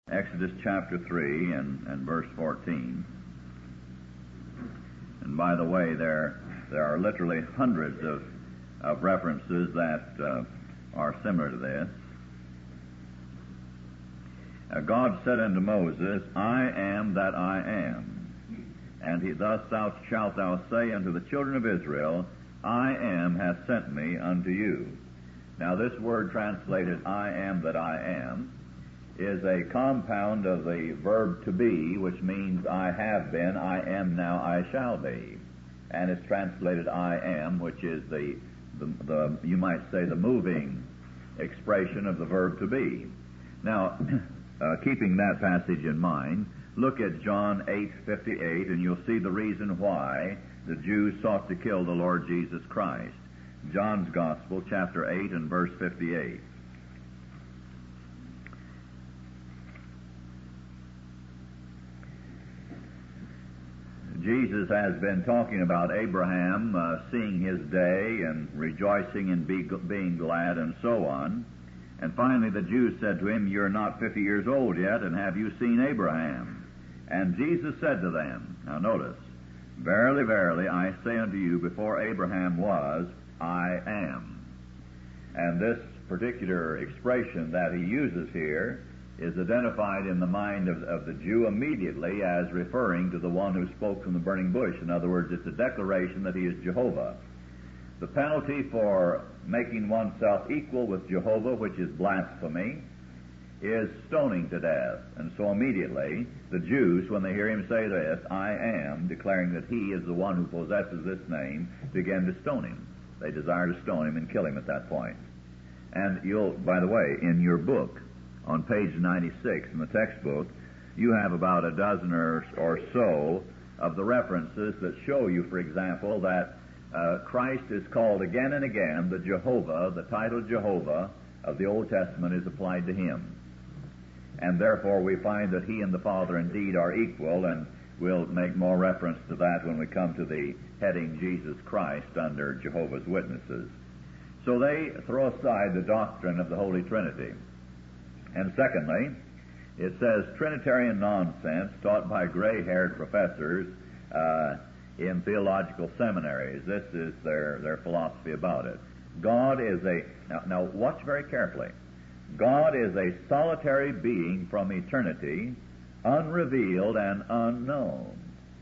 Exodus chapter 3 and verse 14. And by the way, there are literally hundreds of references that are similar to this. God said unto Moses, I am that I am. And thus shalt thou say unto the children of Israel, I am hath sent me unto you. Now this word translated, I am that I am, is a compound of the verb to be, which means I have been, I am now, I shall be. And it's translated I am, which is the you might say the moving expression of the verb to be. Now, keeping that passage in mind, look at John 8:58, and you'll see the reason why the Jews sought to kill the Lord Jesus Christ. John's Gospel, chapter 8 and verse 58. Jesus has been talking about Abraham seeing his day and rejoicing and being glad and so on. And finally the Jews said to him, You're not 50 years old yet, and have you seen Abraham? And Jesus said to them, now notice, Verily, verily, I say unto you, before Abraham was, I am. And this particular expression that he uses here is identified in the mind of the Jew immediately as referring to the one who spoke from the burning bush. In other words, it's a declaration that he is Jehovah. The penalty for making oneself equal with Jehovah, which is blasphemy, is stoning to death. And so immediately, the Jews, when they hear him say this, I am, declaring that he is the one who possesses this name, begin to stone him. They desire to stone him and kill him at that point. And you'll, by the way, in your book, on page 96 in the textbook, you have about a dozen or so of the references that show you, for example, that Christ is called again and again the Jehovah. The title Jehovah of the Old Testament is applied to him. And therefore we find that he and the Father indeed are equal, and we'll make more reference to that when we come to the heading Jesus Christ under Jehovah's Witnesses. So they throw aside the doctrine of the Holy Trinity. And secondly, it says Trinitarian nonsense taught by gray-haired professors in theological seminaries. This is their philosophy about it. God is now watch very carefully. God is a solitary being from eternity, unrevealed and unknown.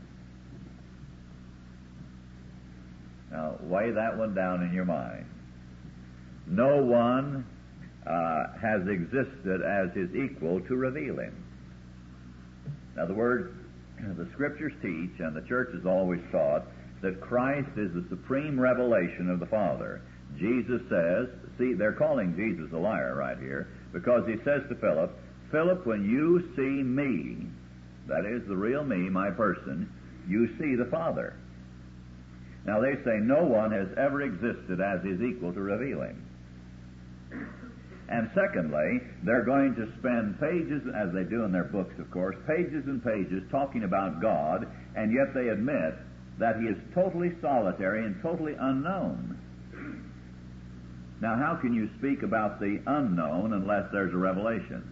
Now, weigh that one down in your mind. No one has existed as his equal to reveal him. Now the Scriptures teach, and the Church has always taught, that Christ is the supreme revelation of the Father. Jesus says, see, they're calling Jesus a liar right here, because he says to Philip, Philip, when you see me, that is the real me, my person, you see the Father. Now they say no one has ever existed as his equal to reveal him. And secondly, they're going to spend pages, as they do in their books, of course, pages and pages talking about God, and yet they admit that he is totally solitary and totally unknown. Now, how can you speak about the unknown unless there's a revelation?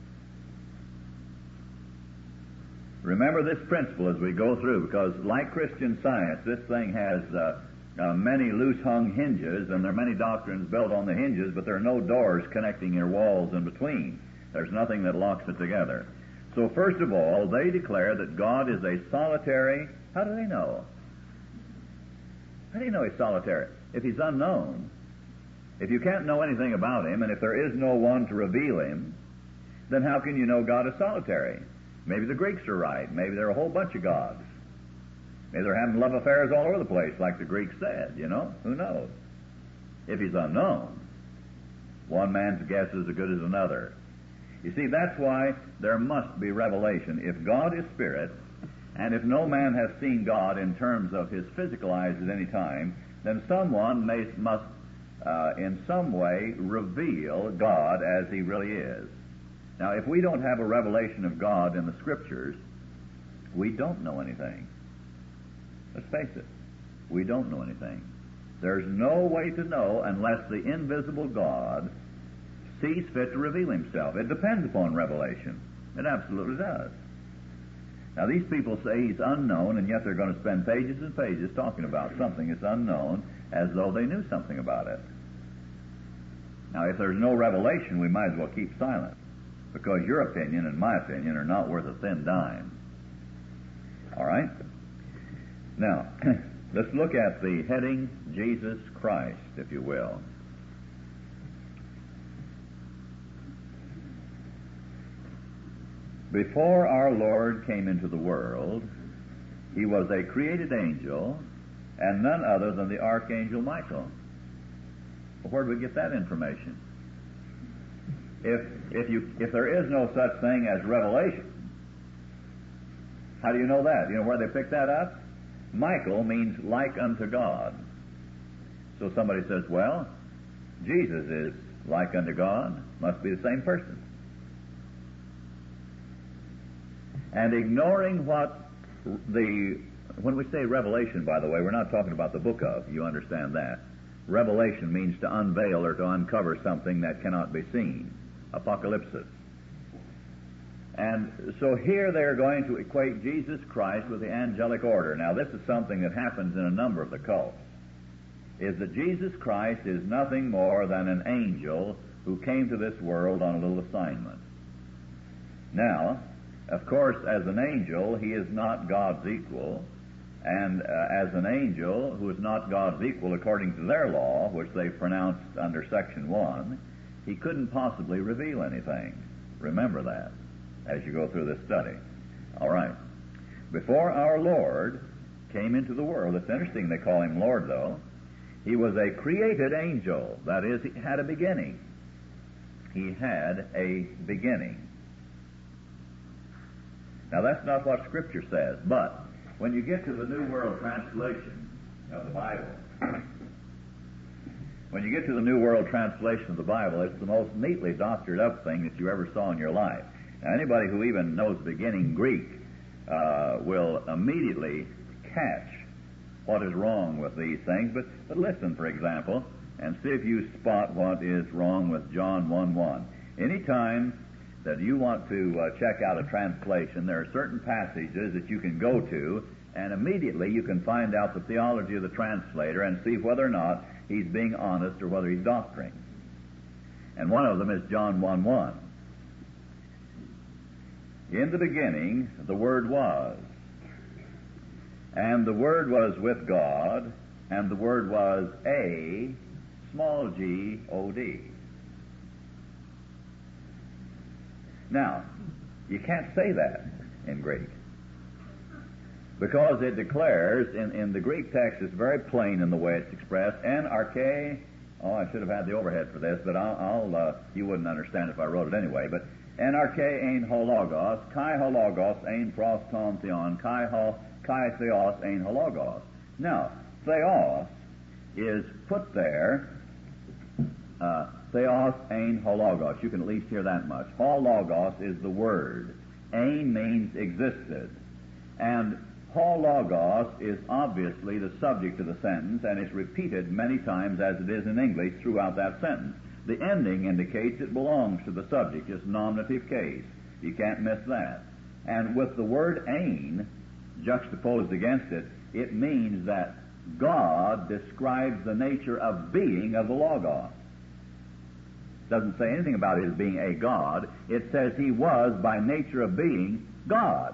Remember this principle as we go through, because like Christian Science, this thing has many loose-hung hinges, and there are many doctrines built on the hinges, but there are no doors connecting your walls in between. There's nothing that locks it together. So first of all, they declare that God is a solitary... How do they know? How do you know he's solitary? If he's unknown, if you can't know anything about him, and if there is no one to reveal him, then how can you know God is solitary? Maybe the Greeks are right. Maybe there are a whole bunch of gods. Maybe they're having love affairs all over the place, like the Greeks said, you know? Who knows? If he's unknown, one man's guess is as good as another. You see, that's why there must be revelation. If God is spirit, and if no man has seen God in terms of his physical eyes at any time, then someone must in some way reveal God as he really is. Now, if we don't have a revelation of God in the Scriptures, we don't know anything. Let's face it, we don't know anything. There's no way to know unless the invisible God sees fit to reveal himself. It depends upon revelation. It absolutely does. Now, these people say he's unknown, and yet they're going to spend pages and pages talking about something that's unknown as though they knew something about it. Now, if there's no revelation, we might as well keep silent, because your opinion and my opinion are not worth a thin dime. All right? Now, let's look at the heading, Jesus Christ, if you will. Before our Lord came into the world, he was a created angel, and none other than the Archangel Michael. Well, where do we get that information? If there is no such thing as revelation, how do you know that? You know where they picked that up? Michael means like unto God. So somebody says, well, Jesus is like unto God, must be the same person. And ignoring when we say revelation, by the way, we're not talking about the book of, you understand that. Revelation means to unveil or to uncover something that cannot be seen. Apocalypsis. And so here they're going to equate Jesus Christ with the angelic order. Now, this is something that happens in a number of the cults, is that Jesus Christ is nothing more than an angel who came to this world on a little assignment. Now, of course, as an angel, he is not God's equal, and as an angel who is not God's equal according to their law, which they pronounced under Section 1, he couldn't possibly reveal anything. Remember that as you go through this study. All right. Before our Lord came into the world, it's interesting they call him Lord, though. He was a created angel. That is, he had a beginning. He had a beginning. Now, that's not what Scripture says, but when you get to the New World Translation of the Bible, when you get to the New World Translation of the Bible, it's the most neatly doctored up thing that you ever saw in your life. Now, anybody who even knows beginning Greek will immediately catch what is wrong with these things. But listen, for example, and see if you spot what is wrong with John 1:1. Anytime that you want to check out a translation, there are certain passages that you can go to, and immediately you can find out the theology of the translator and see whether or not he's being honest or whether he's doctoring. And one of them is John 1:1. In the beginning, the Word was, and the Word was with God, and the Word was a small G-O-D. Now, you can't say that in Greek, because it declares, in the Greek text, it's very plain in the way it's expressed, NRK, I should have had the overhead for this, but you wouldn't understand if I wrote it anyway, but NRK ein hologos, kai hologos ein pros ton theon, kai theos ein hologos. Now, theos is put there, theos ein hologos. You can at least hear that much. Hologos is the word. Ein means existed. And hologos is obviously the subject of the sentence, and it's repeated many times as it is in English throughout that sentence. The ending indicates it belongs to the subject. It's nominative case. You can't miss that. And with the word ein juxtaposed against it, it means that God describes the nature of being of the Logos. Doesn't say anything about his being a God. It says he was by nature of being God.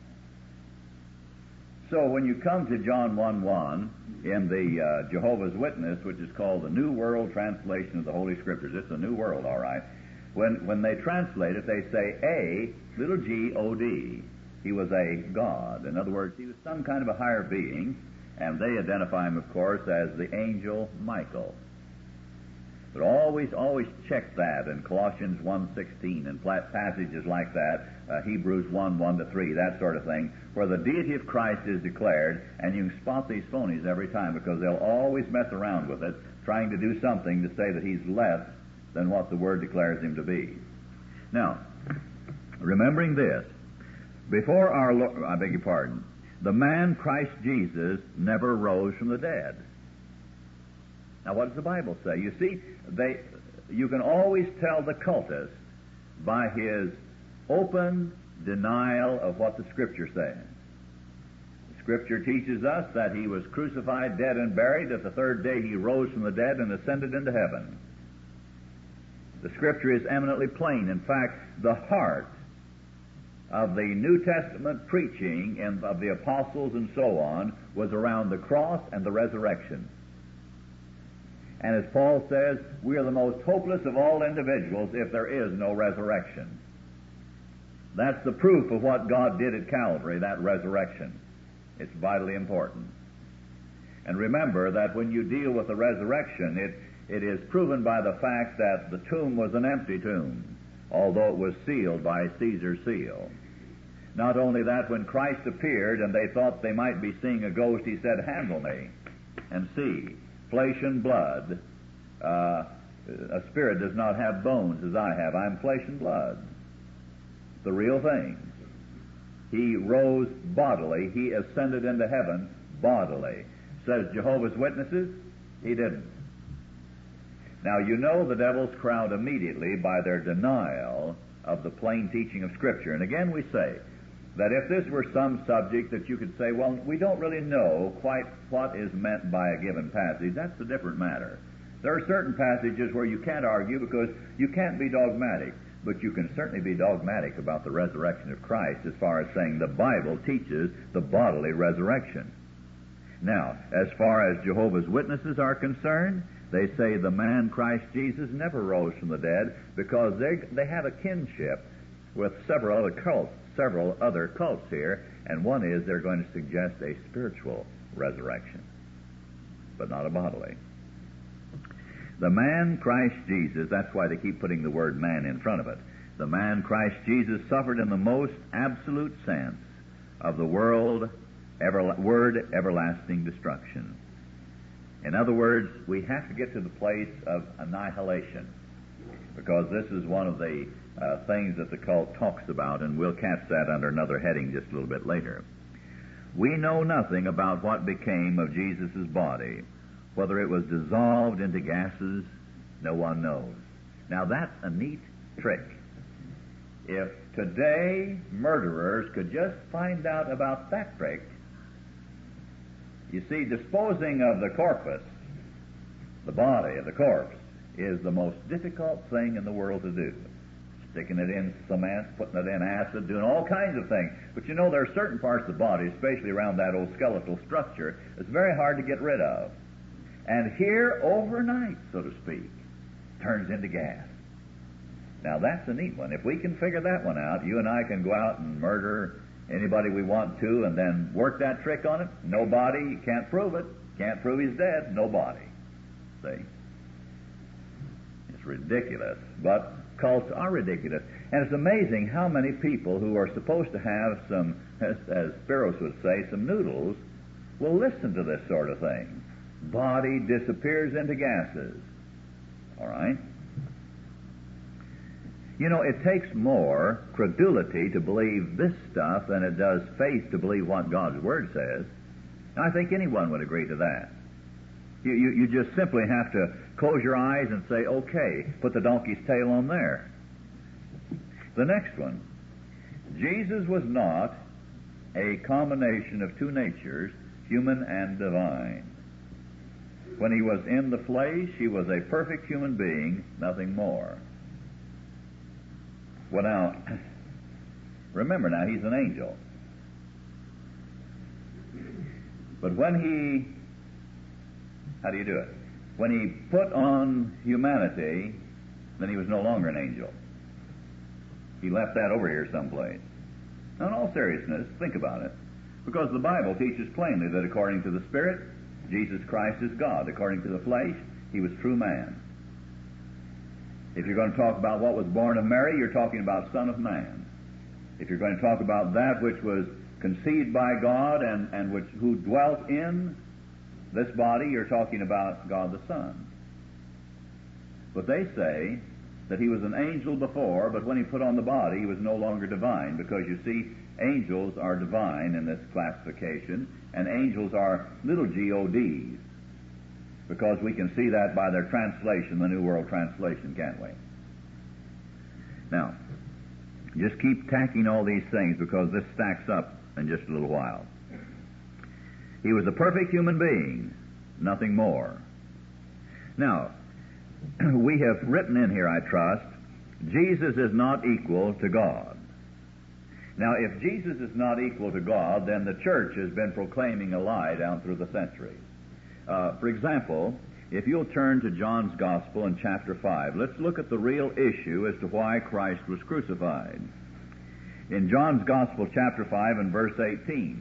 So when you come to John 1:1 in the Jehovah's Witness, which is called the New World Translation of the Holy Scriptures, it's a New World, all right. When they translate it, they say a little G-O-D. He was a God. In other words, he was some kind of a higher being, and they identify him, of course, as the angel Michael. But always check that in Colossians 1:16 and passages like that, Hebrews 1:1-3, that sort of thing, where the deity of Christ is declared, and you can spot these phonies every time because they'll always mess around with it, trying to do something to say that he's less than what the Word declares him to be. Now, remembering this, before our Lord, I beg your pardon, the man Christ Jesus never rose from the dead. Now, what does the Bible say? You see, you can always tell the cultist by his open denial of what the Scripture says. The Scripture teaches us that he was crucified, dead, and buried. That the third day he rose from the dead and ascended into heaven. The Scripture is eminently plain. In fact, the heart of the New Testament preaching and of the apostles and so on was around the cross and the resurrection. And as Paul says, we are the most hopeless of all individuals if there is no resurrection. That's the proof of what God did at Calvary, that resurrection. It's vitally important. And remember that when you deal with the resurrection, it is proven by the fact that the tomb was an empty tomb, although it was sealed by Caesar's seal. Not only that, when Christ appeared and they thought they might be seeing a ghost, he said, "Handle me and see. Flesh and blood. A spirit does not have bones as I have. I'm flesh and blood." The real thing. He rose bodily. He ascended into heaven bodily. Says Jehovah's Witnesses, he didn't. Now, you know the devil's crowd immediately by their denial of the plain teaching of Scripture. And again we say that if this were some subject that you could say, well, we don't really know quite what is meant by a given passage, that's a different matter. There are certain passages where you can't argue because you can't be dogmatic, but you can certainly be dogmatic about the resurrection of Christ as far as saying the Bible teaches the bodily resurrection. Now, as far as Jehovah's Witnesses are concerned, they say the man Christ Jesus never rose from the dead because they have a kinship with several other cults here, and one is they're going to suggest a spiritual resurrection, but not a bodily. The man Christ Jesus, that's why they keep putting the word man in front of it. The man Christ Jesus suffered in the most absolute sense of the word everlasting destruction. In other words, we have to get to the place of annihilation, because this is one of the things that the cult talks about, and we'll catch that under another heading just a little bit later. We know nothing about what became of Jesus' body. Whether it was dissolved into gases, no one knows. Now that's a neat trick. If today murderers could just find out about that trick. You see, disposing of the corpus, the body of the corpse, is the most difficult thing in the world to do. Sticking it in cement, putting it in acid, doing all kinds of things. But you know, there are certain parts of the body, especially around that old skeletal structure, that's very hard to get rid of. And here, overnight, so to speak, turns into gas. Now, that's a neat one. If we can figure that one out, you and I can go out and murder anybody we want to and then work that trick on it. Nobody, you can't prove it. Can't prove he's dead. Nobody. See? It's ridiculous. But cults are ridiculous. And it's amazing how many people who are supposed to have some, as Spiros would say, some noodles, will listen to this sort of thing. Body disappears into gases. All right? You know, it takes more credulity to believe this stuff than it does faith to believe what God's Word says. And I think anyone would agree to that. You just simply have to close your eyes and say, okay, put the donkey's tail on there. The next one. Jesus was not a combination of two natures, human and divine. When he was in the flesh, he was a perfect human being, nothing more. Well, now, remember now, he's an angel. But when how do you do it? When he put on humanity, then he was no longer an angel. He left that over here someplace. Now, in all seriousness, think about it. Because the Bible teaches plainly that according to the Spirit, Jesus Christ is God. According to the flesh, he was true man. If you're going to talk about what was born of Mary, you're talking about Son of Man. If you're going to talk about that which was conceived by God and who dwelt in this body, you're talking about God the Son. But they say that he was an angel before, but when he put on the body, he was no longer divine, because you see, angels are divine in this classification, and angels are little gods, because we can see that by their translation, the New World Translation, can't we? Now, Just keep tacking all these things because this stacks up in just a little while. He was a perfect human being, nothing more. Now, we have written in here, I trust, Jesus is not equal to God. Now, if Jesus is not equal to God, then the church has been proclaiming a lie down through the centuries. For example, if you'll turn to John's Gospel in chapter 5, let's look at the real issue as to why Christ was crucified. In John's Gospel, chapter 5 and verse 18,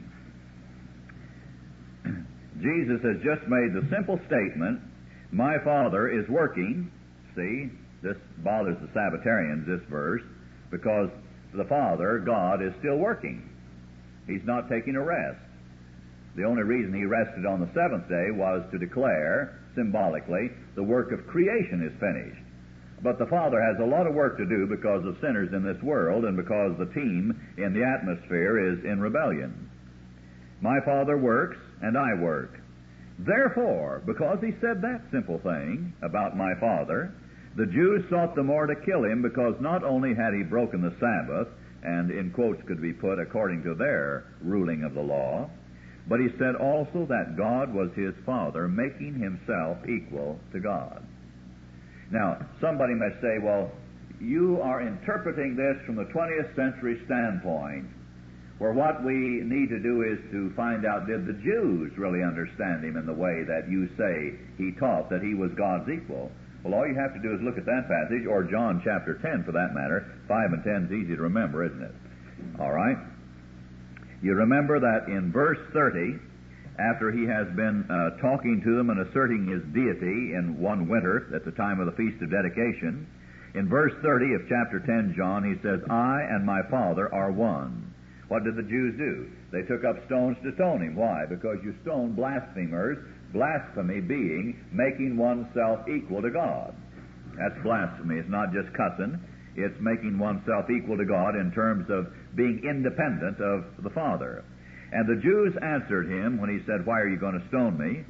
Jesus has just made the simple statement, my Father is working. See, this bothers the Sabbatarians, this verse, because the Father, God, is still working. He's not taking a rest. The only reason he rested on the seventh day was to declare, symbolically, the work of creation is finished. But the Father has a lot of work to do because of sinners in this world and because the team in the atmosphere is in rebellion. My Father works and I work. Therefore, because he said that simple thing about my Father, the Jews sought the more to kill him because not only had he broken the Sabbath, and in quotes could be put according to their ruling of the law, but he said also that God was his Father, making himself equal to God. Now, somebody may say, well, you are interpreting this from the 20th century standpoint, where what we need to do is to find out, did the Jews really understand him in the way that you say he taught, that he was God's equal? Well, all you have to do is look at that passage, or John chapter 10 for that matter. 5 and 10 is easy to remember, isn't it? All right. You remember that in verse 30, after he has been talking to them and asserting his deity in one winter at the time of the Feast of Dedication, in verse 30 of chapter 10, John, he says, I and my Father are one. What did the Jews do? They took up stones to stone him. Why? Because you stone blasphemers, blasphemy being making oneself equal to God. That's blasphemy. It's not just cussing. It's making oneself equal to God in terms of being independent of the Father. And the Jews answered him when he said, why are you going to stone me?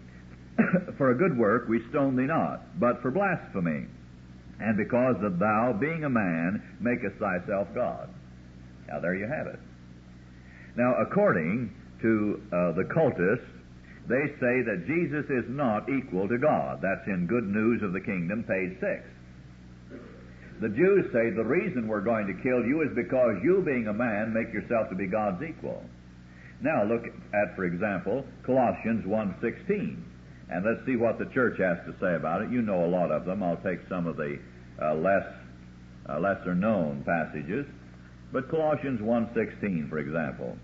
For a good work we stone thee not, but for blasphemy, and because that thou, being a man, makest thyself God. Now there you have it. Now, according to the cultists, they say that Jesus is not equal to God. That's in Good News of the Kingdom, page 6. The Jews say the reason we're going to kill you is because you, being a man, make yourself to be God's equal. Now look at, for example, Colossians 1:16, and let's see what the church has to say about it. You know a lot of them. I'll take some of the lesser-known passages. But Colossians 1:16, for example,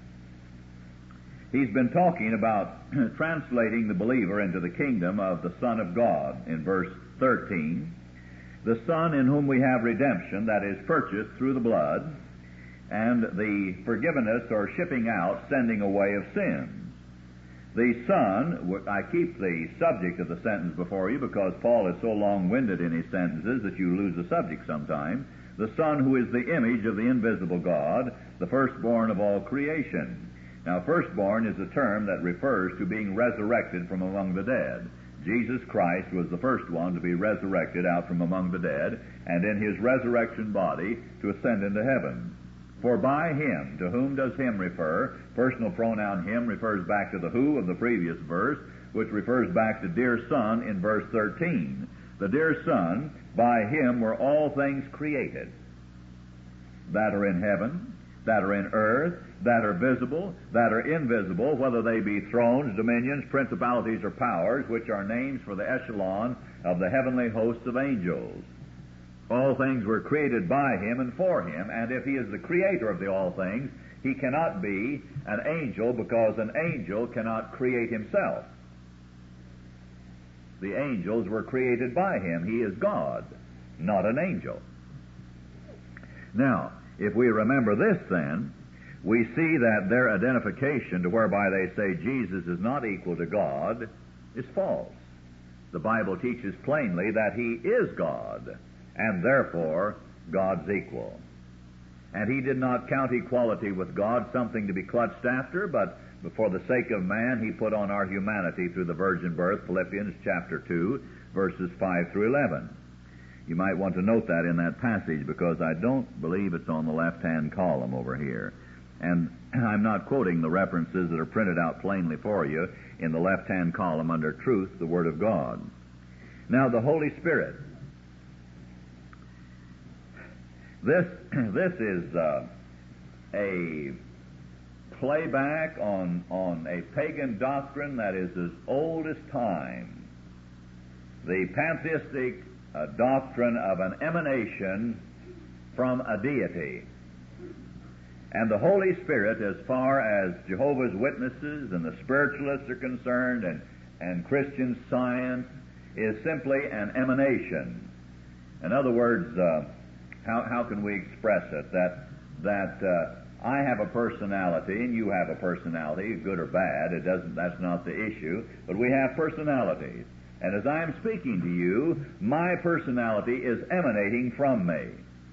he's been talking about translating the believer into the kingdom of the Son of God in verse 13, the Son in whom we have redemption, that is, purchased through the blood, and the forgiveness or shipping out, sending away of sins. The Son, I keep the subject of the sentence before you because Paul is so long-winded in his sentences that you lose the subject sometime. The Son who is the image of the invisible God, the firstborn of all creation. Now, firstborn is a term that refers to being resurrected from among the dead. Jesus Christ was the first one to be resurrected out from among the dead, and in his resurrection body to ascend into heaven. For by him, to whom does him refer? Personal pronoun him refers back to the who of the previous verse, which refers back to dear Son in verse 13. The dear Son, by him were all things created, that are in heaven, that are in earth, that are visible, that are invisible, whether they be thrones, dominions, principalities, or powers, which are names for the echelon of the heavenly hosts of angels. All things were created by him and for him, and if he is the creator of the all things, he cannot be an angel, because an angel cannot create himself. The angels were created by him. He is God, not an angel. Now, if we remember this then, we see that their identification to whereby they say Jesus is not equal to God is false. The Bible teaches plainly that he is God, and therefore God's equal. And he did not count equality with God something to be clutched after, but for the sake of man, he put on our humanity through the virgin birth, Philippians chapter 2, verses 5 through 11. You might want to note that in that passage, because I don't believe it's on the left-hand column over here. And I'm not quoting the references that are printed out plainly for you in the left-hand column under Truth, the Word of God. Now, the Holy Spirit. This is a playback on a pagan doctrine that is as old as time. The pantheistic doctrine of an emanation from a deity. And the Holy Spirit, as far as Jehovah's Witnesses and the spiritualists are concerned, and Christian Science, is simply an emanation. In other words, how can we express it? That I have a personality and you have a personality, good or bad. That's not the issue. But we have personalities. And as I am speaking to you, my personality is emanating from me.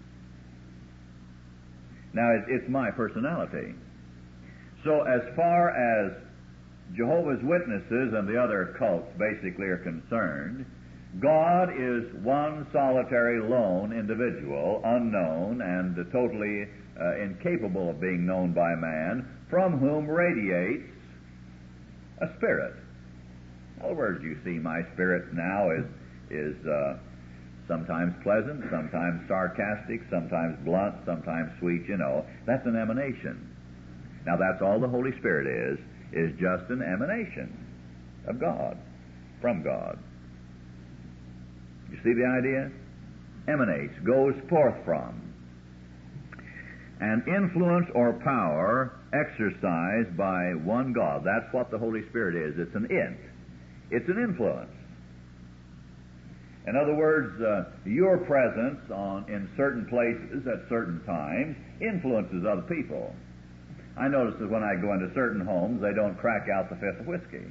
Now, it's my personality. So as far as Jehovah's Witnesses and the other cults basically are concerned, God is one solitary, lone individual, unknown and totally incapable of being known by man, from whom radiates a spirit. In other words, you see, my spirit now is sometimes pleasant, sometimes sarcastic, sometimes blunt, sometimes sweet, you know. That's an emanation. Now, that's all the Holy Spirit is just an emanation of God, from God. You see the idea? Emanates, goes forth from. An influence or power exercised by one God. That's what the Holy Spirit is. It's an it. It's an influence. In other words, your presence in certain places at certain times influences other people. I notice that when I go into certain homes, they don't crack out the fifth of whiskey.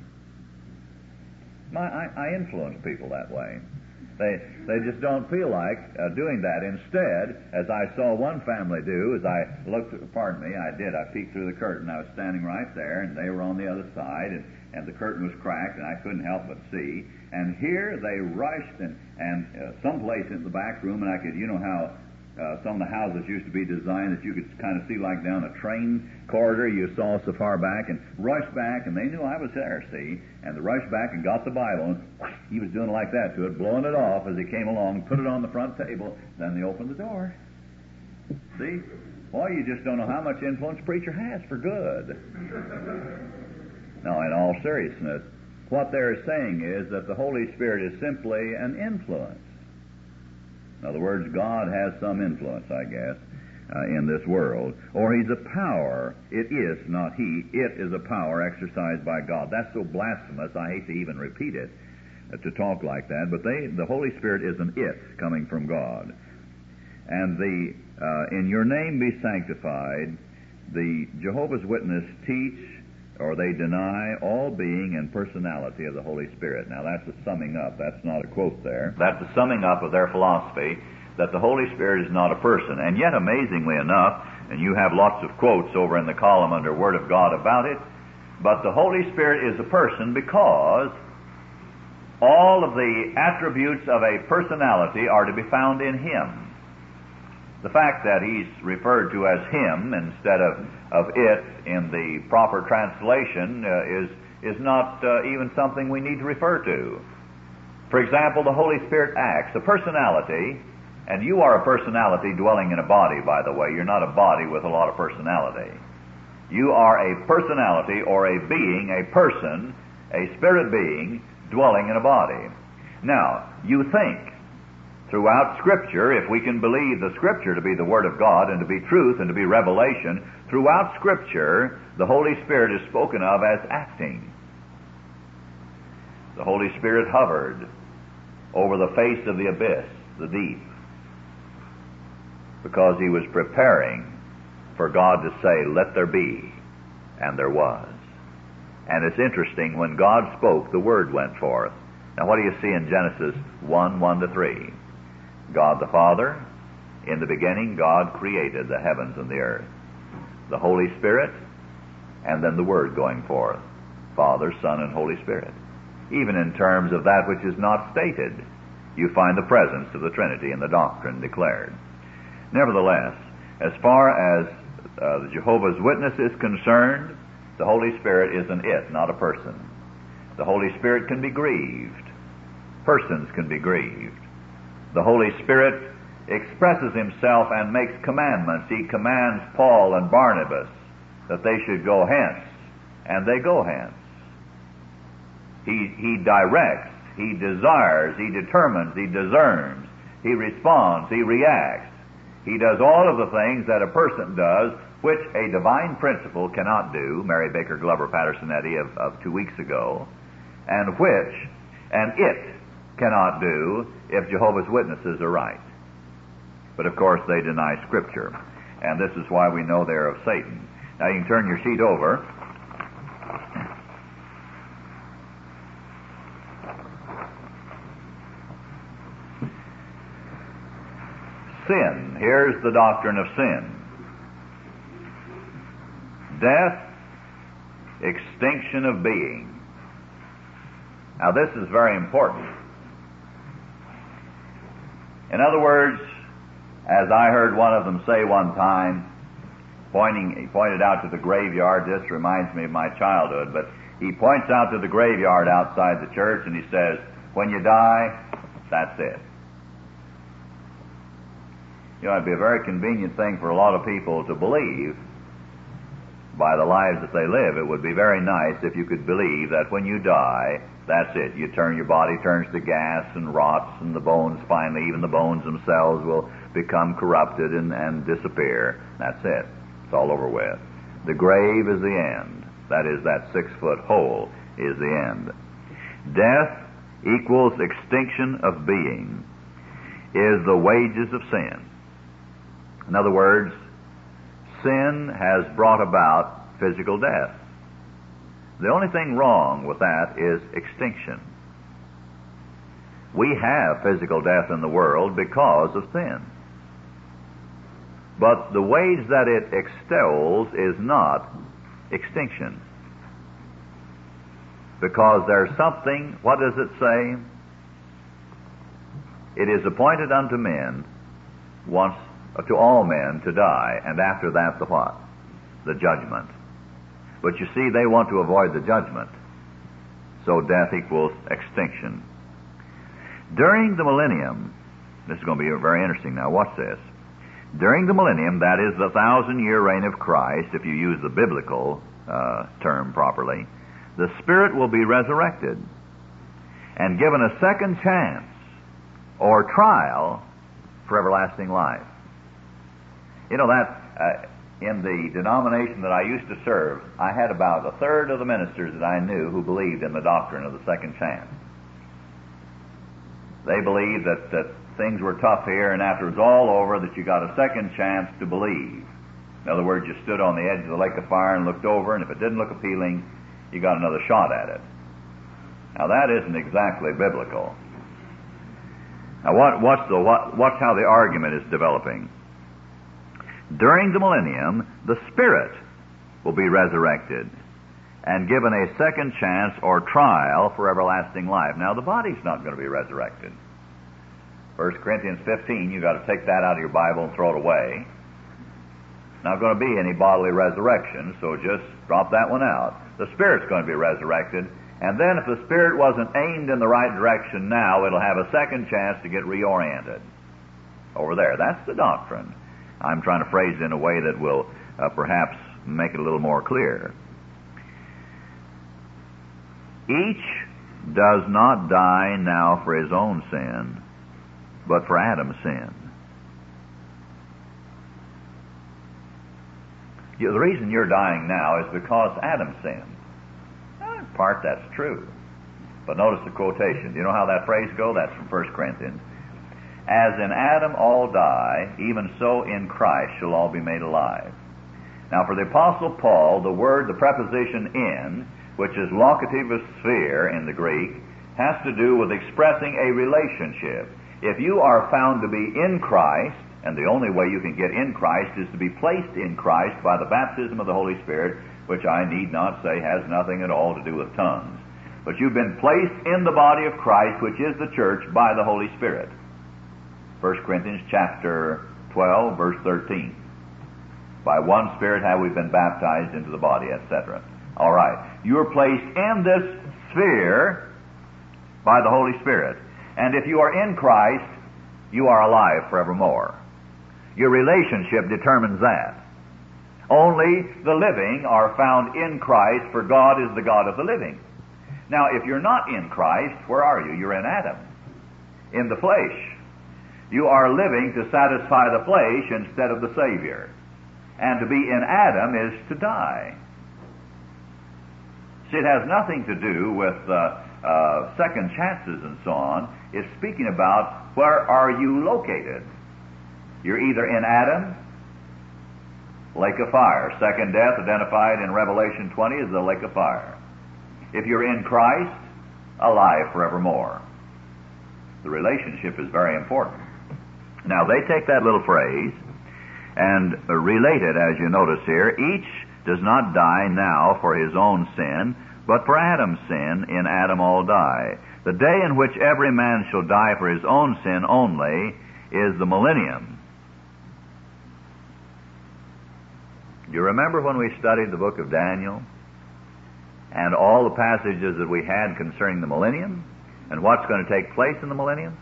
I influence people that way. They just don't feel like doing that. Instead, as I saw one family do, as I looked, I peeked through the curtain. I was standing right there, and they were on the other side, and the curtain was cracked, and I couldn't help but see. And here they rushed, and someplace in the back room, and I could, you know how some of the houses used to be designed that you could kind of see like down a train corridor, you saw so far back, and rushed back, and they knew I was there, see, and they rushed back and got the Bible, and he was doing like that to it, blowing it off as he came along, put it on the front table, then they opened the door. See? Boy, you just don't know how much influence a preacher has for good. Now, in all seriousness, what they're saying is that the Holy Spirit is simply an influence. In other words, God has some influence, I guess, in this world. Or He's a power. It is, not He. It is a power exercised by God. That's so blasphemous, I hate to even repeat it, to talk like that. But the Holy Spirit is an it coming from God. And in your name be sanctified, the Jehovah's Witnesses teach, or they deny, all being and personality of the Holy Spirit. Now, that's a summing up. That's not a quote there. That's a summing up of their philosophy, that the Holy Spirit is not a person. And yet, amazingly enough, and you have lots of quotes over in the column under Word of God about it, but the Holy Spirit is a person because all of the attributes of a personality are to be found in Him. The fact that He's referred to as Him instead of it in the proper translation is not even something we need to refer to. For example, the Holy Spirit acts. A personality, and you are a personality dwelling in a body, by the way. You're not a body with a lot of personality. You are a personality or a being, a person, a spirit being dwelling in a body. Now, you think. Throughout Scripture, if we can believe the Scripture to be the Word of God and to be truth and to be revelation, throughout Scripture, the Holy Spirit is spoken of as acting. The Holy Spirit hovered over the face of the abyss, the deep, because He was preparing for God to say, "Let there be," and there was. And it's interesting, when God spoke, the Word went forth. Now, what do you see in Genesis 1:1-3? God the Father, in the beginning, God created the heavens and the earth. The Holy Spirit, and then the Word going forth. Father, Son, and Holy Spirit. Even in terms of that which is not stated. you find the presence of the Trinity in the doctrine declared. Nevertheless, as far as the Jehovah's Witness is concerned, the Holy Spirit is an it, not a person. The Holy Spirit can be grieved. Persons can be grieved. The Holy Spirit expresses himself and makes commandments. He commands Paul and Barnabas that they should go hence, and they go hence. He directs, he desires, he determines, he discerns, he responds, he reacts. He does all of the things that a person does, which a divine principle cannot do, Mary Baker Glover Patterson-Eddy of 2 weeks ago, and which an it cannot do if Jehovah's Witnesses are right. But of course they deny Scripture, and this is why we know they're of Satan. Now you can turn your sheet over. Sin. Here's the doctrine of sin. Death, extinction of being. Now this is very important. In other words, as I heard one of them say one time, he pointed out to the graveyard. This reminds me of my childhood, but he points out to the graveyard outside the church and he says, when you die, that's it. You know, it'd be a very convenient thing for a lot of people to believe by the lives that they live. It would be very nice if you could believe that when you die, that's it. Your body turns to gas and rots, and the bones finally, even the bones themselves, will become corrupted and disappear. That's it. It's all over with. The grave is the end. That is, that 6-foot hole is the end. Death equals extinction of being is the wages of sin. In other words, sin has brought about physical death. The only thing wrong with that is extinction. We have physical death in the world because of sin. But the wage that it extols is not extinction. Because there's something, what does it say? It is appointed unto men once, to all men to die, and after that the what? The judgment. But you see, they want to avoid the judgment. So death equals extinction. During the millennium, this is going to be very interesting now, watch this. During the millennium, that is the 1,000-year reign of Christ, if you use the biblical term properly, the Spirit will be resurrected and given a second chance or trial for everlasting life. You know that in the denomination that I used to serve, I had about a third of the ministers that I knew who believed in the doctrine of the second chance. They believed that things were tough here, and after it was all over, that you got a second chance to believe. In other words, you stood on the edge of the lake of fire and looked over, and if it didn't look appealing, you got another shot at it. Now that isn't exactly biblical. Now watch how the argument is developing. During the millennium, the Spirit will be resurrected and given a second chance or trial for everlasting life. Now, the body's not going to be resurrected. 1 Corinthians 15, you've got to take that out of your Bible and throw it away. Not going to be any bodily resurrection, so just drop that one out. The Spirit's going to be resurrected, and then if the Spirit wasn't aimed in the right direction now, it'll have a second chance to get reoriented. Over there. That's the doctrine. I'm trying to phrase it in a way that will perhaps make it a little more clear. Each does not die now for his own sin, but for Adam's sin. The reason you're dying now is because Adam sinned. In part, that's true. But notice the quotation. Do you know how that phrase goes? That's from 1 Corinthians. As in Adam all die, even so in Christ shall all be made alive. Now for the Apostle Paul, the preposition in, which is locative sphere in the Greek, has to do with expressing a relationship. If you are found to be in Christ, and the only way you can get in Christ is to be placed in Christ by the baptism of the Holy Spirit, which I need not say has nothing at all to do with tongues. But you've been placed in the body of Christ, which is the church, by the Holy Spirit. 1 Corinthians chapter 12, verse 13. By one Spirit have we been baptized into the body, etc. All right. You are placed in this sphere by the Holy Spirit. And if you are in Christ, you are alive forevermore. Your relationship determines that. Only the living are found in Christ, for God is the God of the living. Now, if you're not in Christ, where are you? You're in Adam, in the flesh. You are living to satisfy the flesh instead of the Savior. And to be in Adam is to die. See, it has nothing to do with second chances and so on. It's speaking about where are you located. You're either in Adam, lake of fire. Second death, identified in Revelation 20, is the lake of fire. If you're in Christ, alive forevermore. The relationship is very important. Now, they take that little phrase and relate it, as you notice here. Each does not die now for his own sin, but for Adam's sin. In Adam all die. The day in which every man shall die for his own sin only is the millennium. Do you remember when we studied the book of Daniel and all the passages that we had concerning the millennium and what's going to take place in the millennium?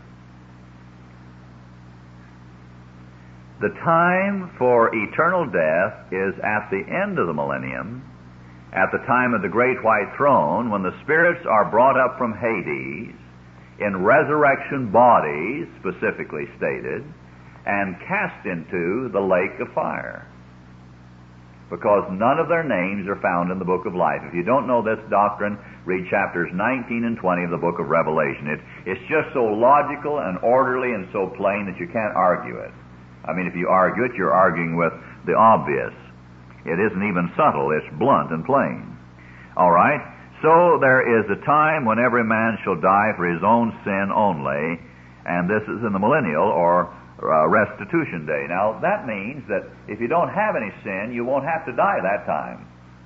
The time for eternal death is at the end of the millennium, at the time of the great white throne, when the spirits are brought up from Hades in resurrection bodies, specifically stated, and cast into the lake of fire. Because none of their names are found in the book of life. If you don't know this doctrine, read chapters 19 and 20 of the book of Revelation. It's just so logical and orderly and so plain that you can't argue it. I mean, if you argue it, you're arguing with the obvious. It isn't even subtle. It's blunt and plain. All right? So there is a time when every man shall die for his own sin only, and this is in the millennial or restitution day. Now, that means that if you don't have any sin, you won't have to die that time.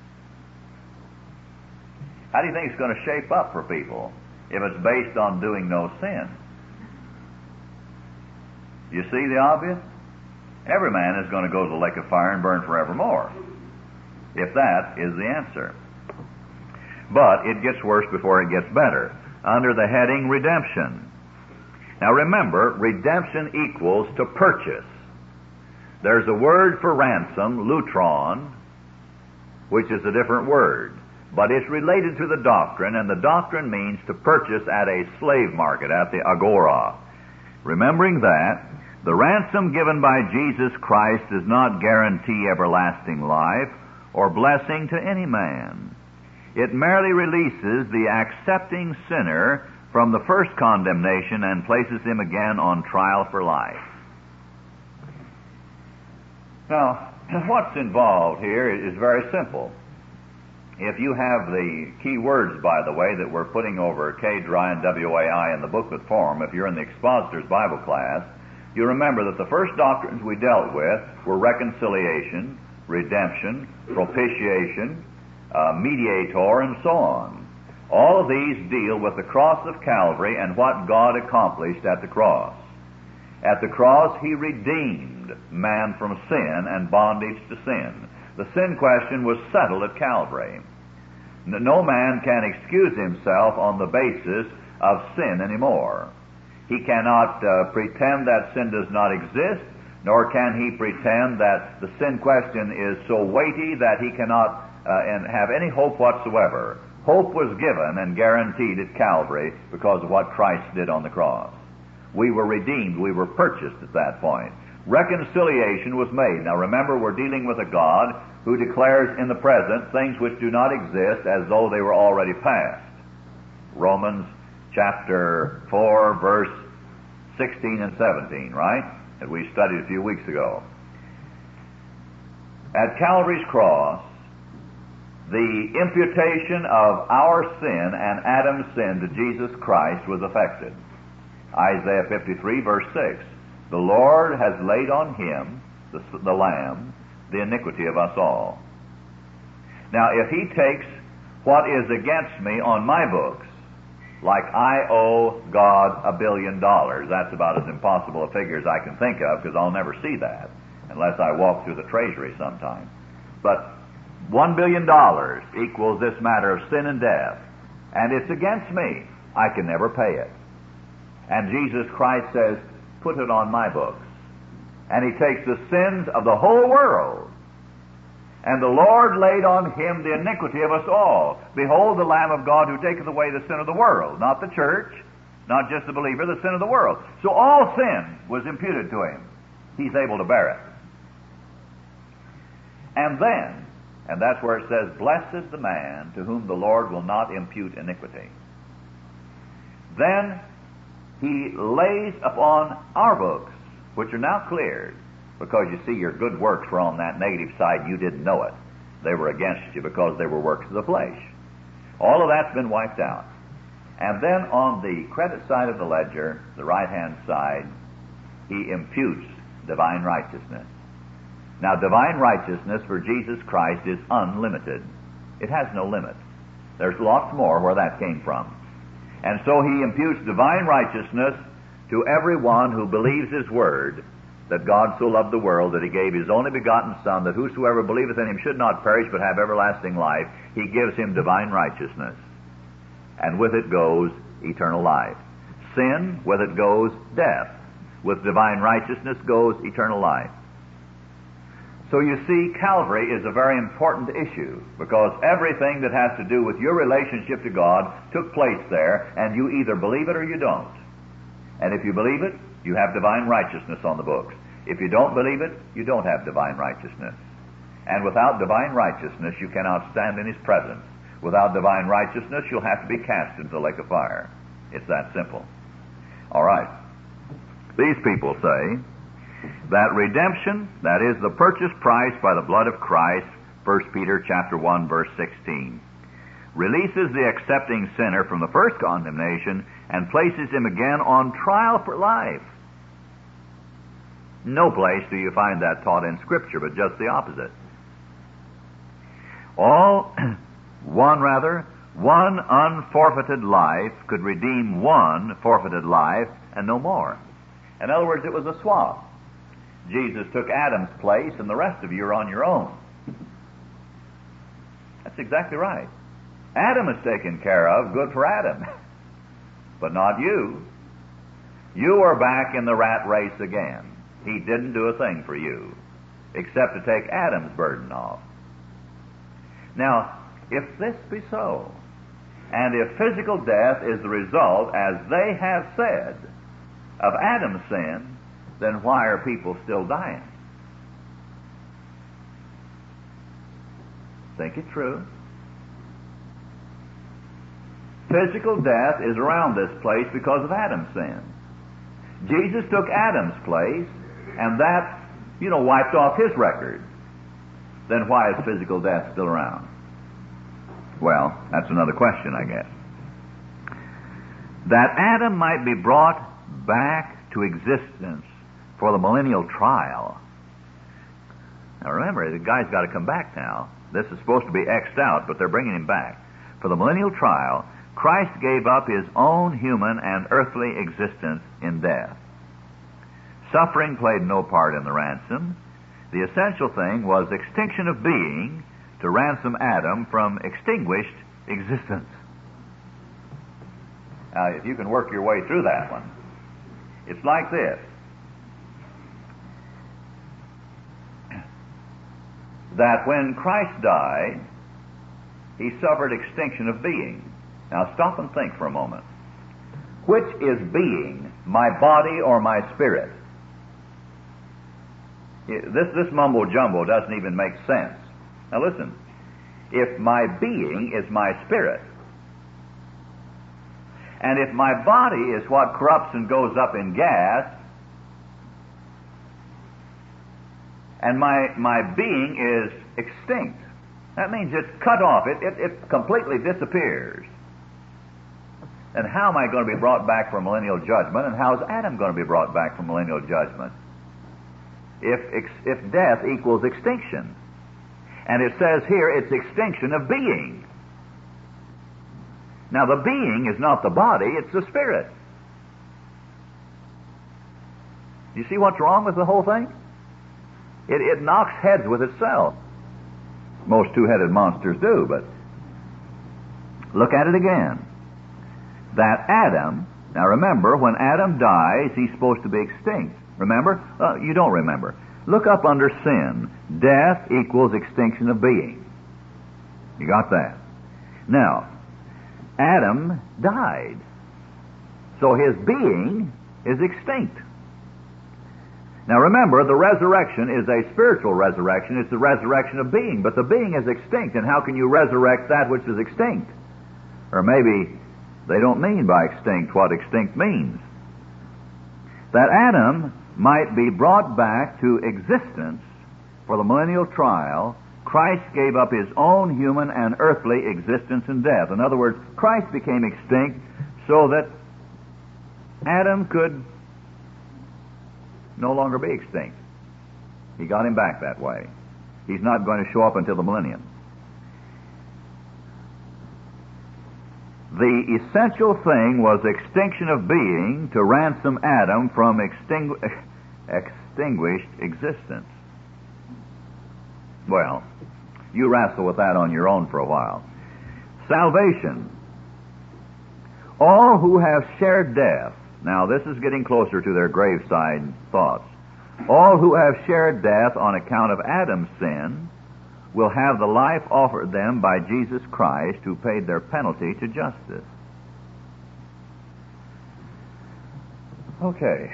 How do you think it's going to shape up for people if it's based on doing no sin? You see the obvious? Every man is going to go to the lake of fire and burn forevermore, if that is the answer. But it gets worse before it gets better. Under the heading redemption. Now remember, redemption equals to purchase. There's a word for ransom, lutron, which is a different word. But it's related to the doctrine, and the doctrine means to purchase at a slave market, at the agora. Remembering that, the ransom given by Jesus Christ does not guarantee everlasting life or blessing to any man. It merely releases the accepting sinner from the first condemnation and places him again on trial for life. Now, what's involved here is very simple. If you have the key words, by the way, that we're putting over K-Dry and WAI in the booklet form, if you're in the Expositor's Bible class, you remember that the first doctrines we dealt with were reconciliation, redemption, propitiation, mediator, and so on. All of these deal with the cross of Calvary and what God accomplished at the cross. At the cross, He redeemed man from sin and bondage to sin. The sin question was settled at Calvary. No man can excuse himself on the basis of sin anymore. He cannot pretend that sin does not exist, nor can he pretend that the sin question is so weighty that he cannot have any hope whatsoever. Hope was given and guaranteed at Calvary because of what Christ did on the cross. We were redeemed. We were purchased at that point. Reconciliation was made. Now remember, we're dealing with a God who declares in the present things which do not exist as though they were already past. Romans chapter 4, verse 16 and 17, right? That we studied a few weeks ago. At Calvary's cross, the imputation of our sin and Adam's sin to Jesus Christ was effected. Isaiah 53, verse 6. The Lord has laid on Him, the Lamb, the iniquity of us all. Now, if He takes what is against me on my books, like I owe God $1 billion. That's about as impossible a figure as I can think of, because I'll never see that unless I walk through the treasury sometime. But $1 billion equals this matter of sin and death, and it's against me. I can never pay it. And Jesus Christ says, put it on my books. And he takes the sins of the whole world. And the Lord laid on him the iniquity of us all. Behold the Lamb of God who taketh away the sin of the world. Not the church, not just the believer, the sin of the world. So all sin was imputed to him. He's able to bear it. And then, and that's where it says, blessed is the man to whom the Lord will not impute iniquity. Then he lays upon our books, which are now cleared, because you see your good works were on that negative side, you didn't know it. They were against you because they were works of the flesh. All of that's been wiped out. And then on the credit side of the ledger, the right-hand side, he imputes divine righteousness. Now, divine righteousness for Jesus Christ is unlimited. It has no limit. There's lots more where that came from. And so he imputes divine righteousness to everyone who believes his word, that God so loved the world that he gave his only begotten Son, that whosoever believeth in him should not perish but have everlasting life. He gives him divine righteousness. And with it goes eternal life. Sin, with it goes death. With divine righteousness goes eternal life. So you see, Calvary is a very important issue, because everything that has to do with your relationship to God took place there, and you either believe it or you don't. And if you believe it, you have divine righteousness on the books. If you don't believe it, you don't have divine righteousness. And without divine righteousness, you cannot stand in his presence. Without divine righteousness, you'll have to be cast into the lake of fire. It's that simple. All right. These people say that redemption, that is the purchase price by the blood of Christ, 1 Peter chapter 1, verse 16, releases the accepting sinner from the first condemnation and places him again on trial for life. No place do you find that taught in Scripture, but just the opposite. One unforfeited life could redeem one forfeited life and no more. In other words, it was a swap. Jesus took Adam's place, and the rest of you are on your own. That's exactly right. Adam is taken care of, good for Adam, but not you. You are back in the rat race again. He didn't do a thing for you, except to take Adam's burden off. Now, if this be so, and if physical death is the result, as they have said, of Adam's sin, then why are people still dying? Think it true. Physical death is around this place because of Adam's sin. Jesus took Adam's place, and that, wiped off his record. Then why is physical death still around? Well, that's another question, I guess. That Adam might be brought back to existence for the millennial trial. Now remember, the guy's got to come back now. This is supposed to be X'd out, but they're bringing him back. For the millennial trial, Christ gave up his own human and earthly existence in death. Suffering played no part in the ransom. The essential thing was extinction of being to ransom Adam from extinguished existence. Now, if you can work your way through that one, it's like this. That when Christ died, he suffered extinction of being. Now stop and think for a moment. Which is being, my body or my spirit? This mumbo-jumbo doesn't even make sense. Now listen, if my being is my spirit, and if my body is what corrupts and goes up in gas, and my being is extinct, that means it's cut off, it completely disappears. And how am I going to be brought back from millennial judgment, and how is Adam going to be brought back from millennial judgment? If death equals extinction. And it says here it's extinction of being. Now, the being is not the body, it's the spirit. Do you see what's wrong with the whole thing? It knocks heads with itself. Most two-headed monsters do, but look at it again. That Adam, now remember, when Adam dies, he's supposed to be extinct. Remember? You don't remember. Look up under sin. Death equals extinction of being. You got that? Now, Adam died. So his being is extinct. Now remember, the resurrection is a spiritual resurrection. It's the resurrection of being. But the being is extinct, and how can you resurrect that which is extinct? Or maybe they don't mean by extinct what extinct means. That Adam might be brought back to existence for the millennial trial, Christ gave up his own human and earthly existence in death. In other words, Christ became extinct so that Adam could no longer be extinct. He got him back that way. He's not going to show up until the millennium. The essential thing was extinction of being to ransom Adam from extinguished existence. Well, you wrestle with that on your own for a while. Salvation. All who have shared death. Now, this is getting closer to their graveside thoughts. All who have shared death on account of Adam's sin will have the life offered them by Jesus Christ, who paid their penalty to justice. Okay.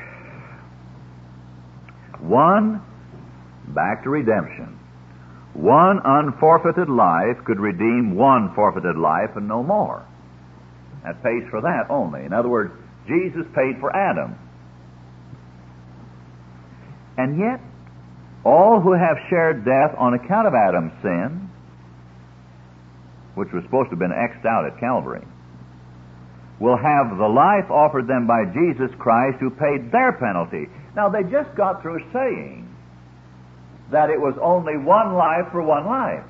Back to redemption. One unforfeited life could redeem one forfeited life and no more. That pays for that only. In other words, Jesus paid for Adam. And yet, all who have shared death on account of Adam's sin, which was supposed to have been X'd out at Calvary, will have the life offered them by Jesus Christ, who paid their penalty. Now, they just got through saying that it was only one life for one life.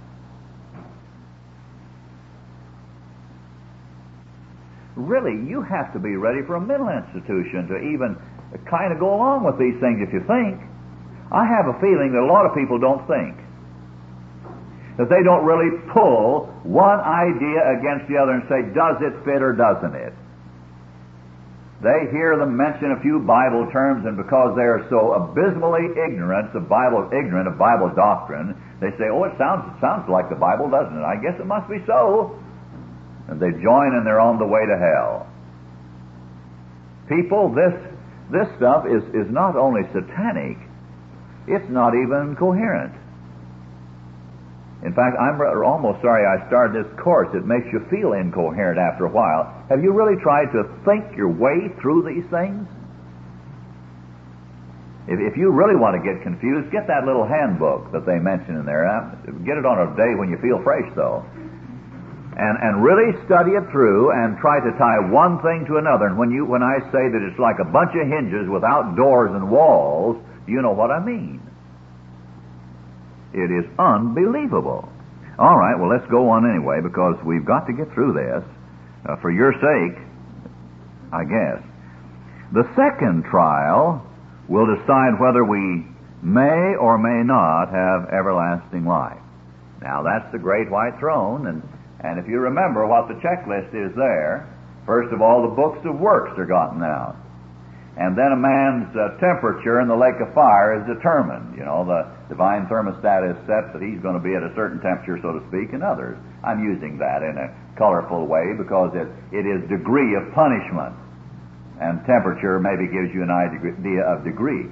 Really, you have to be ready for a mental institution to even kind of go along with these things if you think. I have a feeling that a lot of people don't think. That they don't really pull one idea against the other and say, does it fit or doesn't it? They hear them mention a few Bible terms, and because they are so abysmally ignorant of Bible doctrine, they say, oh, it sounds like the Bible, doesn't it? I guess it must be so. And they join and they're on the way to hell. People, this stuff is not only satanic, it's not even coherent. In fact, I'm almost sorry I started this course. It makes you feel incoherent after a while. Have you really tried to think your way through these things? If you really want to get confused, get that little handbook that they mention in there. Get it on a day when you feel fresh, though. And really study it through and try to tie one thing to another. And when I say that it's like a bunch of hinges without doors and walls, you know what I mean. It is unbelievable. All right, well, let's go on anyway, because we've got to get through this. For your sake, I guess. The second trial will decide whether we may or may not have everlasting life. Now, that's the great white throne, and if you remember what the checklist is there, first of all, the books of works are gotten out. And then a man's temperature in the lake of fire is determined. You know, the divine thermostat is set that he's going to be at a certain temperature, so to speak, and others. I'm using that in a colorful way because it is degree of punishment. And temperature maybe gives you an idea of degree.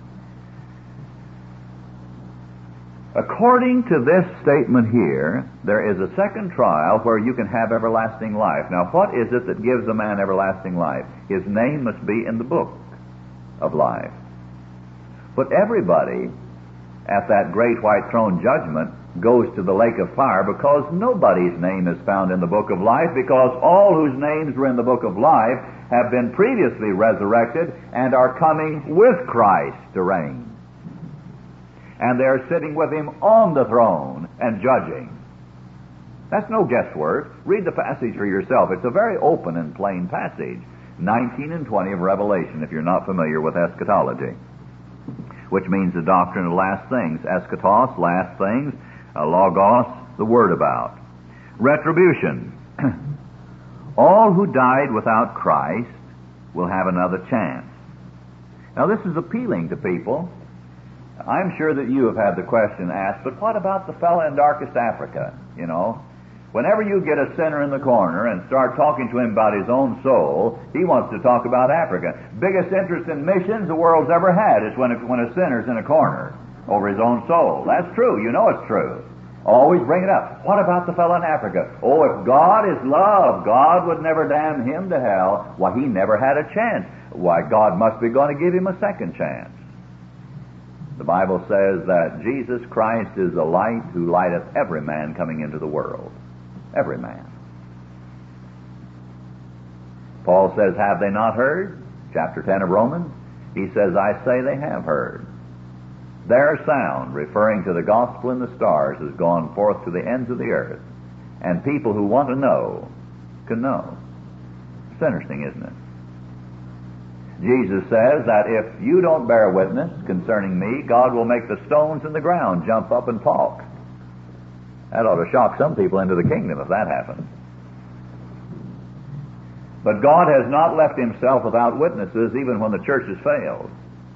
According to this statement here, there is a second trial where you can have everlasting life. Now, what is it that gives a man everlasting life? His name must be in the book of life. But everybody at that great white throne judgment goes to the lake of fire because nobody's name is found in the book of life, because all whose names were in the book of life have been previously resurrected and are coming with Christ to reign. And they're sitting with him on the throne and judging. That's no guesswork. Read the passage for yourself. It's a very open and plain passage. 19 and 20 of Revelation, if you're not familiar with eschatology, which means the doctrine of last things. Eschatos, last things. Logos, the word about. Retribution. All who died without Christ will have another chance. Now this is appealing to people. I'm sure that you have had the question asked, but what about the fellow in darkest Africa? You know, whenever you get a sinner in the corner and start talking to him about his own soul, he wants to talk about Africa. Biggest interest in missions the world's ever had is when a sinner's in a corner over his own soul. That's true. You know it's true. Always bring it up. What about the fellow in Africa? Oh, if God is love, God would never damn him to hell. Why, he never had a chance. Why, God must be going to give him a second chance. The Bible says that Jesus Christ is the light who lighteth every man coming into the world. Every man. Paul says, have they not heard? Chapter 10 of Romans. He says, I say they have heard. Their sound, referring to the gospel in the stars, has gone forth to the ends of the earth. And people who want to know can know. It's interesting, isn't it? Jesus says that if you don't bear witness concerning me, God will make the stones in the ground jump up and talk. That ought to shock some people into the kingdom if that happens. But God has not left himself without witnesses even when the church has failed.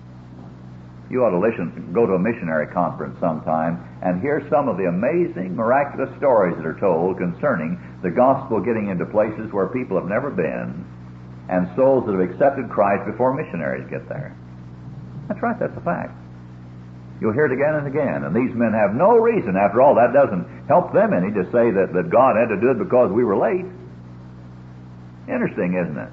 You ought to go to a missionary conference sometime and hear some of the amazing, miraculous stories that are told concerning the gospel getting into places where people have never been, and souls that have accepted Christ before missionaries get there. That's right, that's a fact. You'll hear it again and again, and these men have no reason, after all, that doesn't help them any to say that God had to do it because we were late. Interesting, isn't it?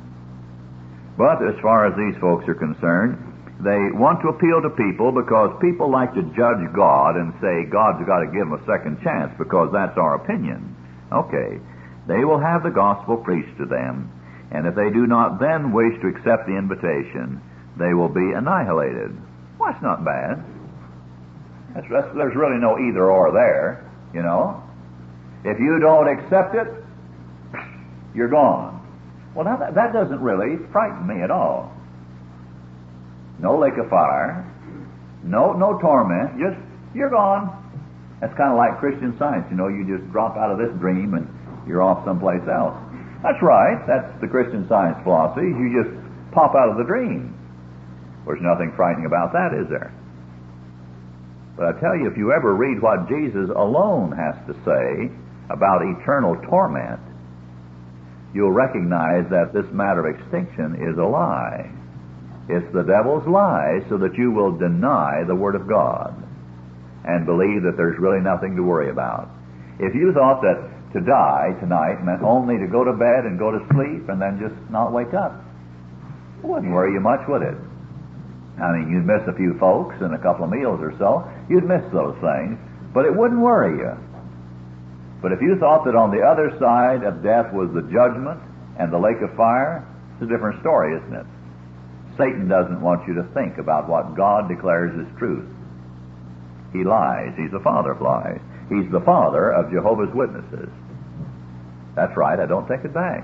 But as far as these folks are concerned, they want to appeal to people because people like to judge God and say God's got to give them a second chance because that's our opinion. Okay, they will have the gospel preached to them, and if they do not then wish to accept the invitation, they will be annihilated. Well, that's not bad. There's really no either or there, you know. If you don't accept it, you're gone. Well, now that doesn't really frighten me at all. No lake of fire, no torment, just, you're gone. That's kind of like Christian Science, you know, you just drop out of this dream and you're off someplace else. That's right, that's the Christian Science philosophy, you just pop out of the dream. There's nothing frightening about that, is there? But I tell you, if you ever read what Jesus alone has to say about eternal torment, you'll recognize that this matter of extinction is a lie. It's the devil's lie so that you will deny the Word of God and believe that there's really nothing to worry about. If you thought that to die tonight meant only to go to bed and go to sleep and then just not wake up, it wouldn't worry you much, would it? I mean, you'd miss a few folks and a couple of meals or so. You'd miss those things, but it wouldn't worry you. But if you thought that on the other side of death was the judgment and the lake of fire, it's a different story, isn't it? Satan doesn't want you to think about what God declares is truth. He lies. He's the father of lies. He's the father of Jehovah's Witnesses. That's right, I don't take it back.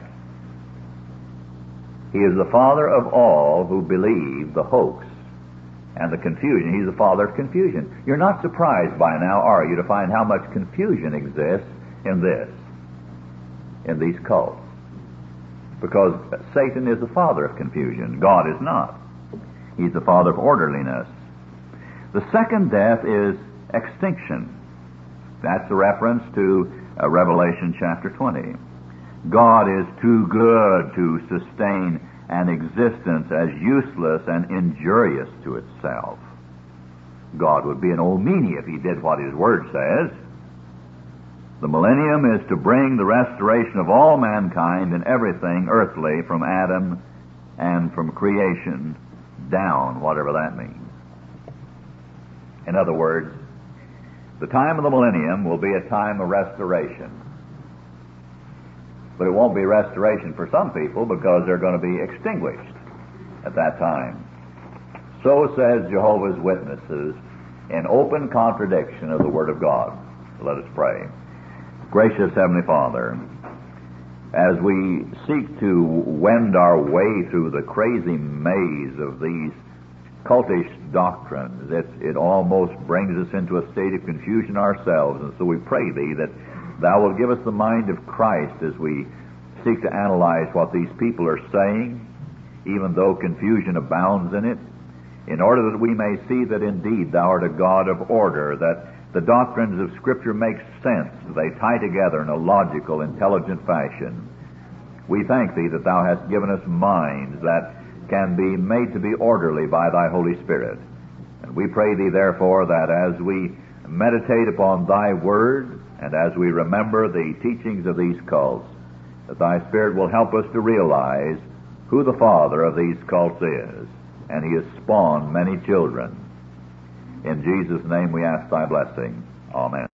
He is the father of all who believe the hoax and the confusion. He's the father of confusion. You're not surprised by now, are you, to find how much confusion exists in these cults? Because Satan is the father of confusion. God is not. He's the father of orderliness. The second death is extinction. That's a reference to Revelation chapter 20. God is too good to sustain an existence as useless and injurious to itself. God would be an old meanie if he did what his word says. The millennium is to bring the restoration of all mankind and everything earthly from Adam and from creation down, whatever that means. In other words, the time of the millennium will be a time of restoration. But it won't be restoration for some people because they're going to be extinguished at that time. So says Jehovah's Witnesses in open contradiction of the Word of God. Let us pray. Gracious Heavenly Father, as we seek to wend our way through the crazy maze of these cultish doctrines, it almost brings us into a state of confusion ourselves. And so we pray Thee that Thou will give us the mind of Christ as we seek to analyze what these people are saying, even though confusion abounds in it, in order that we may see that indeed Thou art a God of order, that the doctrines of Scripture make sense. They tie together in a logical, intelligent fashion. We thank Thee that Thou hast given us minds that can be made to be orderly by Thy Holy Spirit. And we pray Thee, therefore, that as we meditate upon Thy Word and as we remember the teachings of these cults, that Thy Spirit will help us to realize who the father of these cults is, and he has spawned many children. In Jesus' name we ask Thy blessing. Amen.